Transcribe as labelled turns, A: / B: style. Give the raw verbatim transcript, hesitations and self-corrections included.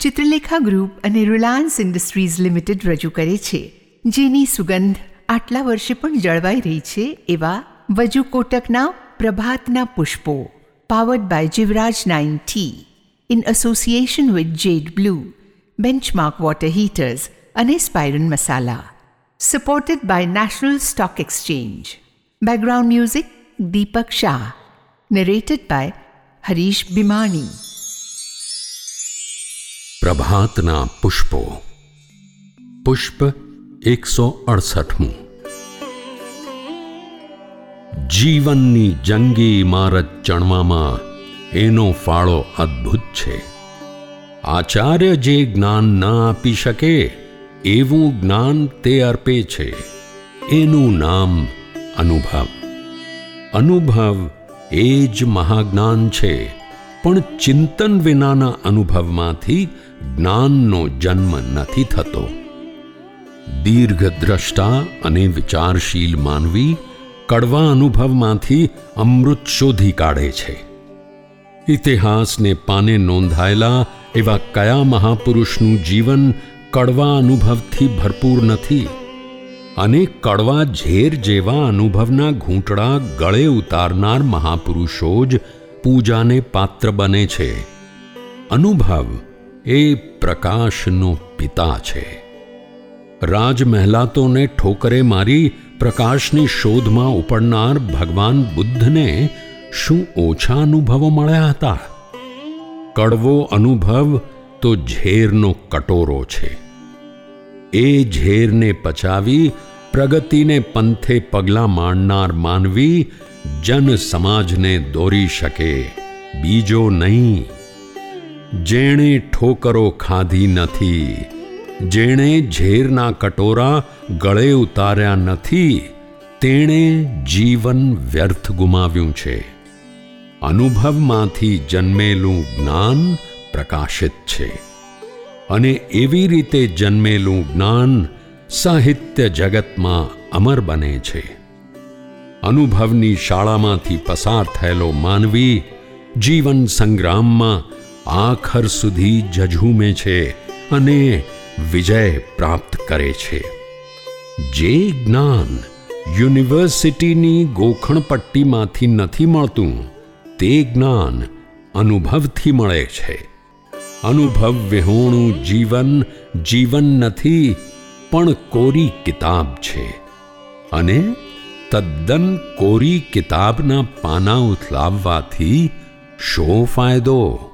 A: Chitralekha group અને Reliance Industries Limited રજૂ કરે છે, જેની સુગંધ આટલા વર્ષે પણ જળવાઈ રહી છે એવા વજુ કોટકના પ્રભાતના પુષ્પો, powered by Jivraj nine tea, in association with Jade Blue, benchmark water heaters અને સ્પાયરન મસાલા. Supported by National Stock Exchange. Background music Deepak Shah. Narrated by Harish Bhimani.
B: પ્રભાતના પુષ્પો. પુષ્પ એકસો અડસઠમું. જીવનની જંગી ઇમારત ચણવામાં એનો ફાળો અદ્ભુત છે. આચાર્ય જે જ્ઞાન ન આપી શકે એવું જ્ઞાન તે અર્પે છે. એનું નામ અનુભવ. અનુભવ એ જ મહાજ્ઞાન છે, પણ ચિંતન વિનાના અનુભવમાંથી જ્ઞાનનો જન્મ નથી થતો. દીર્ઘદ્રષ્ટા અને વિચારશીલ માનવી કડવા અનુભવમાંથી અમૃત શોધી કાઢે છે. ઇતિહાસને પાને નોંધાયેલા એવા કયા મહાપુરુષનું જીવન કડવા અનુભવથી ભરપૂર નથી? અને કડવા ઝેર જેવા અનુભવના ઘૂંટડા ગળે ઉતારનાર મહાપુરુષો જ પૂજાને પાત્ર બને છે. અનુભવ એ પ્રકાશનો પિતા છે. રાજમહેલાતોને ઠોકરે મારી પ્રકાશની શોધમાં ઉપડનાર ભગવાન બુદ્ધને શું ઓછા અનુભવો મળ્યા હતા? કડવો અનુભવ તો ઝેરનો કટોરો છે. એ ઝેરને પચાવી પ્રગતિને પંથે પગલાં માંડનાર માનવી જન સમાજને દોરી શકે, બીજો નહીં. જેણે ઠોકરો ખાધી નથી, જેણે ઝેરના કટોરા ગળે ઉતાર્યા નથી, તેણે જીવન વ્યર્થ ગુમાવ્યું છે. અનુભવમાંથી જન્મેલું જ્ઞાન પ્રકાશિત છે, અને એવી રીતે જન્મેલું જ્ઞાન સાહિત્ય જગતમાં અમર બને છે. અનુભવની શાળામાંથી પસાર થયેલો માનવી જીવન સંગ્રામમાં આખર સુધી ઝઝૂમે છે અને વિજય પ્રાપ્ત કરે છે. જે જ્ઞાન યુનિવર્સિટીની ગોખણપટ્ટીમાંથી નથી મળતું, તે જ્ઞાન અનુભવથી મળે છે. અનુભવ વિહોણું જીવન જીવન નથી, પણ કોરી કિતાબ છે. અને તદ્દન કોરી કિતાબના પાના ઉથલાવવાથી શો ફાયદો?